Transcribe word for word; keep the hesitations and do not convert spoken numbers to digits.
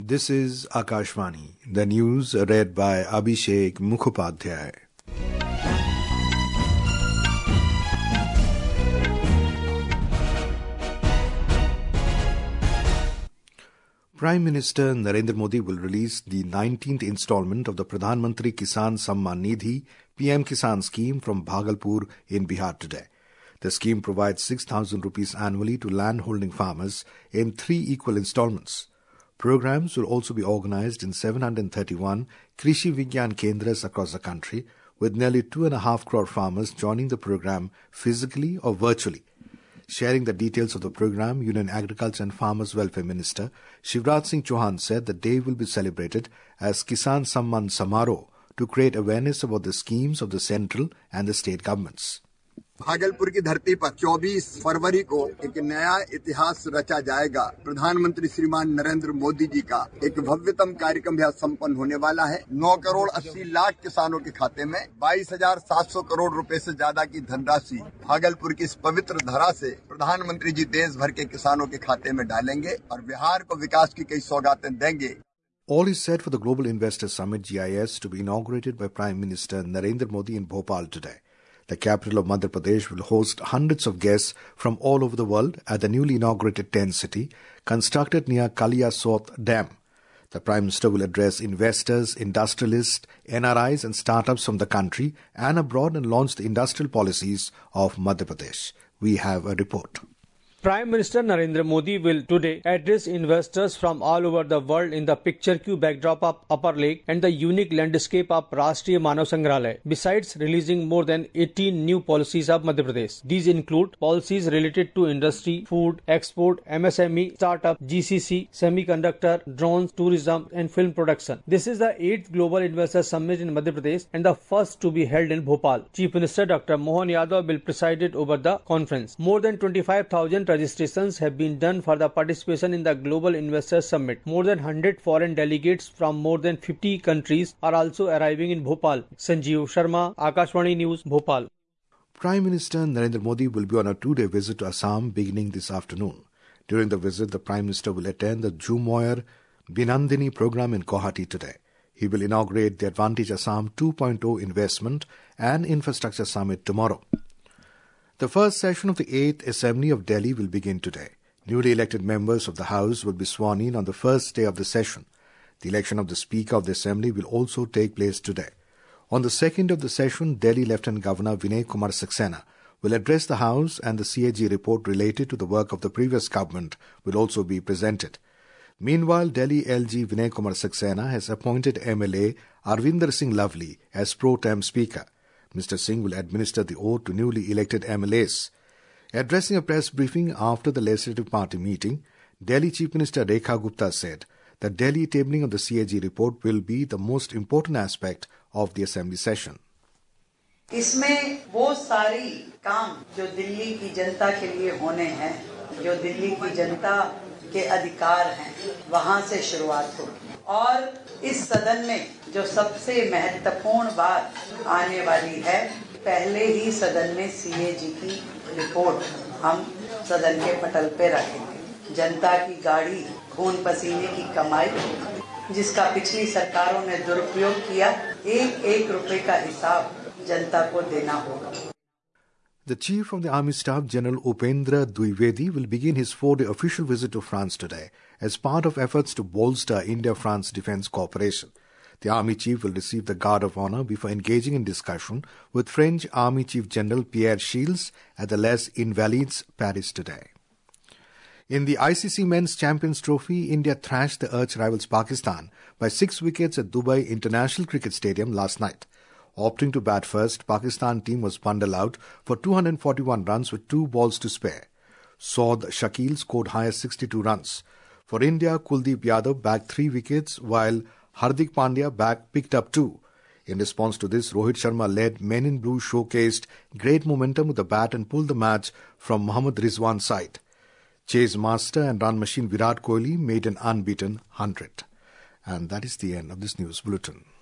This is Akashvani. The news read by Abhishek Mukhopadhyay. Prime Minister Narendra Modi will release the nineteenth installment of the Pradhan Mantri Kisan Samman Nidhi P M Kisan scheme from Bhagalpur in Bihar today. The scheme provides six thousand rupees annually to landholding farmers in three equal installments. Programs will also be organized in seven hundred thirty-one Krishi Vigyan Kendras across the country, with nearly two and a half crore farmers joining the program physically or virtually. Sharing the details of the program, Union Agriculture and Farmers Welfare Minister Shivraj Singh Chauhan said the day will be celebrated as Kisan Samman Samaro to create awareness about the schemes of the central and the state governments. Bhagalpur की धरती पर चौबीस फरवरी को एक नया इतिहास रचा जाएगा। प्रधानमंत्री श्रीमान नरेंद्र मोदी जी का एक भव्यतम कार्यक्रम यहां संपन्न होने वाला है। नौ करोड़ अस्सी लाख किसानों के खाते में बाईस हजार सात सौ करोड़ रुपए से ज्यादा की धनराशि भागलपुर की इस पवित्र धरा से प्रधानमंत्री जी देश भर के किसानों के खाते में डालेंगे और बिहार को विकास की कई सौगातें देंगे। All is set for the Global Investor Summit G I S to be inaugurated by Prime Minister Narendra Modi in Bhopal today. The capital of Madhya Pradesh will host hundreds of guests from all over the world at the newly inaugurated tent city, constructed near Kaliyasot Dam. The Prime Minister will address investors, industrialists, N R Is and startups from the country and abroad and launch the industrial policies of Madhya Pradesh. We have a report. Prime Minister Narendra Modi will today address investors from all over the world in the picturesque backdrop of Upper Lake and the unique landscape of Rashtriya Manav Sangrahalaya, besides releasing more than eighteen new policies of Madhya Pradesh. These include policies related to industry, food, export, M S M E, startup, G C C, semiconductor, drones, tourism and film production. This is the eighth Global Investor Summit in Madhya Pradesh and the first to be held in Bhopal. Chief Minister Doctor Mohan Yadav will preside over the conference. More than twenty-five thousand registrations have been done for the participation in the Global Investors Summit. More than one hundred foreign delegates from more than fifty countries are also arriving in Bhopal. Sanjeev Sharma, Akashvani News, Bhopal. Prime Minister Narendra Modi will be on a two-day visit to Assam beginning this afternoon. During the visit, the Prime Minister will attend the Jhumoyer Binandini program in Guwahati today. He will inaugurate the Advantage Assam two point oh Investment and Infrastructure Summit tomorrow. The first session of the eighth Assembly of Delhi will begin today. Newly elected members of the House will be sworn in on the first day of the session. The election of the Speaker of the Assembly will also take place today. On the second of the session, Delhi Lieutenant Governor Vinay Kumar Saxena will address the House and the C A G report related to the work of the previous government will also be presented. Meanwhile, Delhi L G Vinay Kumar Saxena has appointed M L A Arvinder Singh Lovely as pro-tem Speaker. Mister Singh will administer the oath to newly elected M L As. Addressing a press briefing after the Legislative Party meeting, Delhi Chief Minister Rekha Gupta said that Delhi tabling of the C A G report will be the most important aspect of the Assembly session. इसमें वो सारी काम जो दिल्ली की जनता के लिए होने हैं, जो दिल्ली की जनता के अधिकार हैं, वहां से शुरुआत होगी और इस सदन में जो सबसे महत्वपूर्ण बात आने वाली है, पहले ही सदन में सीएजी की रिपोर्ट हम सदन के पटल पे रखेंगे। जनता की गाड़ी, खून पसीने की कमाई, जिसका पिछली सरकारों ने दुरुपयोग किया, एक एक रुपए का हिसाब जनता को देना होगा। The Chief of the Army Staff, General Upendra Dwivedi, will begin his four-day official visit to France today as part of efforts to bolster India-France defence cooperation. The Army Chief will receive the Guard of Honour before engaging in discussion with French Army Chief General Pierre Shields at the Les Invalides, Paris today. In the I C C Men's Champions Trophy, India thrashed the arch-rivals Pakistan by six wickets at Dubai International Cricket Stadium last night. Opting to bat first, Pakistan team was bundled out for two hundred forty-one runs with two balls to spare. Saud Shakil scored highest sixty-two runs. For India, Kuldeep Yadav bagged three wickets while Hardik Pandya back picked up two. In response to this, Rohit Sharma led Men in Blue showcased great momentum with the bat and pulled the match from Mohammad Rizwan's side. Chase master and run machine Virat Kohli made an unbeaten one hundred. And that is the end of this news bulletin.